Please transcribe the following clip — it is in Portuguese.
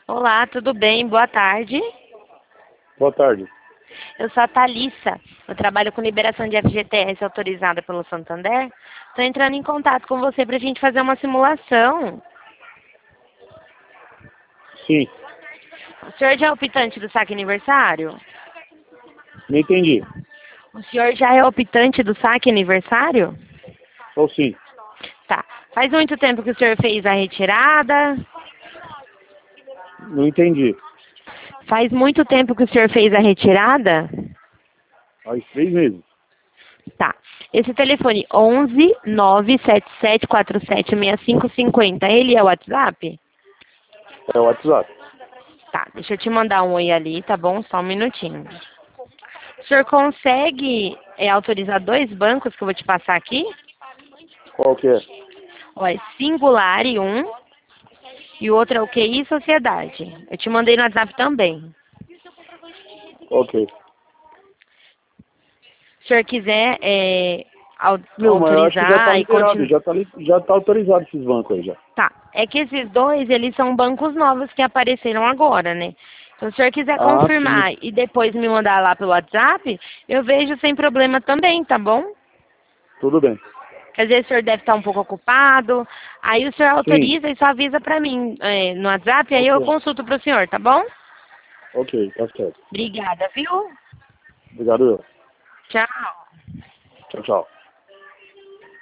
Olá, tudo bem? Boa tarde. Boa tarde. Eu sou a Thalissa. Eu trabalho com liberação de FGTS autorizada pelo Santander. Estou entrando em contato com você para a gente fazer uma simulação. Sim, O senhor já é optante do saque aniversário? não entendi. O senhor já é optante do saque aniversário? Ou sim, Tá. Faz muito tempo que o senhor fez a retirada? não entendi. Faz muito tempo que o senhor fez a retirada? Faz 3 meses. Tá. Esse telefone 11 97747 6550, ele é o WhatsApp? É o WhatsApp. Tá, deixa eu te mandar um oi ali, tá bom? Só um minutinho. O senhor consegue autorizar 2 bancos que eu vou te passar aqui? Qual que é? Ó, é Singular e o outro é o QI Sociedade. Eu te mandei no WhatsApp também. Ok. Se o senhor quiser Não, mas eu acho que já tá autorizar e liberado, continuar. já tá autorizado esses bancos aí já. Tá, é que esses dois, eles são bancos novos que apareceram agora, né? Então, se o senhor quiser Ah, sim. confirmar e depois me mandar lá pelo WhatsApp, eu vejo sem problema também, tá bom? Tudo bem. Às vezes o senhor deve estar um pouco ocupado, aí o senhor Sim. autoriza e só avisa pra mim no WhatsApp, aí eu Ok. consulto pro senhor, tá bom? Ok, tá certo. Obrigada, viu? Obrigado eu. Tchau. Tchau, tchau.